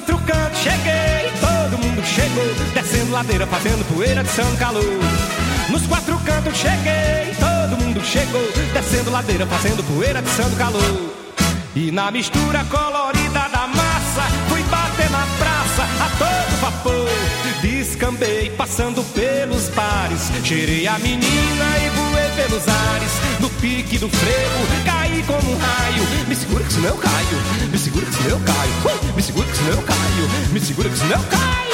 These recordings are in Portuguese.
quatro cantos cheguei, todo mundo chegou, descendo ladeira, fazendo poeira de São Calor. Nos quatro cantos cheguei, todo mundo chegou, descendo ladeira, fazendo poeira de São Calor. E na mistura colorida da massa, fui bater na praça a todo vapor. Descambei, passando pelos bares, cheirei a menina e voei pelos ares. No pique do frevo, caí como um raio. Me segura que senão eu caio, me segura que senão eu caio, me segura que senão eu caio, me segura que senão eu caio.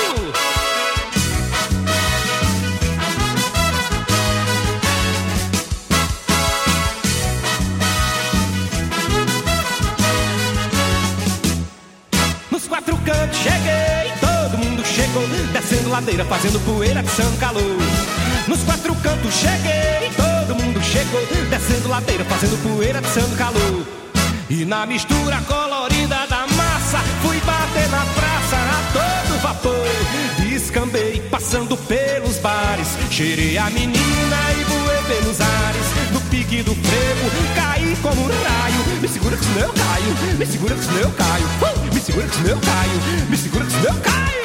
Nos quatro cantos cheguei, todo mundo chegou, descendo ladeira, fazendo poeira de São Calor. Nos quatro cantos cheguei, todo mundo chegou, descendo ladeira, fazendo poeira de São Calor. E na mistura colorida da massa, fui bater na praça a todo vapor. Descambei, passando pelos bares, cheirei a menina e voei pelos ares. No pique do frevo, caí como um raio. Me segura que senão eu caio, me segura que senão eu caio, me segura que senão eu caio, me segura que senão eu caio.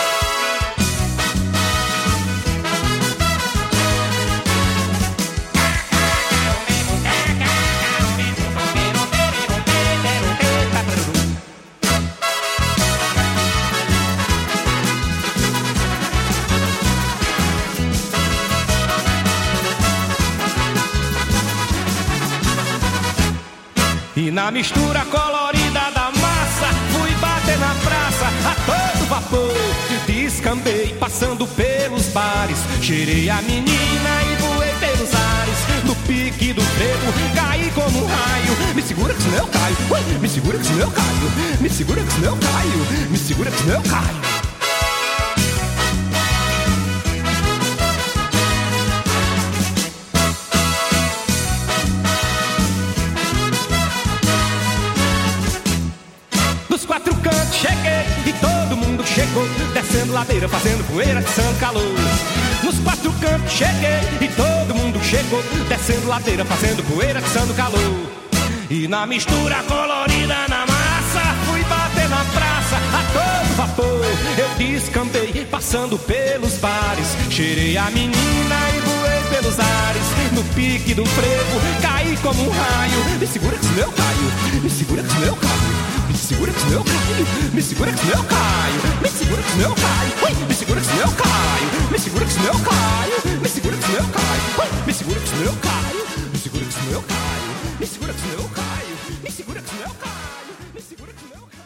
E na mistura colorida da massa, fui bater na praça a todo vapor. Descambei, passando pelos bares, cheirei a menina e voei pelos ares. No pique do frevo, caí como um raio. Me segura que senão eu caio, me segura que senão eu caio, me segura que senão eu caio, me segura que senão eu caio. Quatro cantos cheguei e todo mundo chegou, descendo ladeira, fazendo poeira de São Calor. Nos quatro cantos cheguei e todo mundo chegou, descendo ladeira, fazendo poeira de São Calor. E na mistura colorida na massa, fui bater na praça a todo vapor. Eu descambei, passando pelos bares, cheirei a menina e voei pelos ares. No pique do frevo, caí como um raio. Me segura que senão eu caio, me segura que senão eu caio, me segura que senão eu caio, me segura que senão eu caio, me segura que senão eu caio, me segura que senão eu caio, me segura que senão eu caio, me segura que senão eu caio, me segura que senão eu caio, me segura que senão eu caio, me segura que senão eu caio, me segura que senão eu caio, me segura que senão eu caio.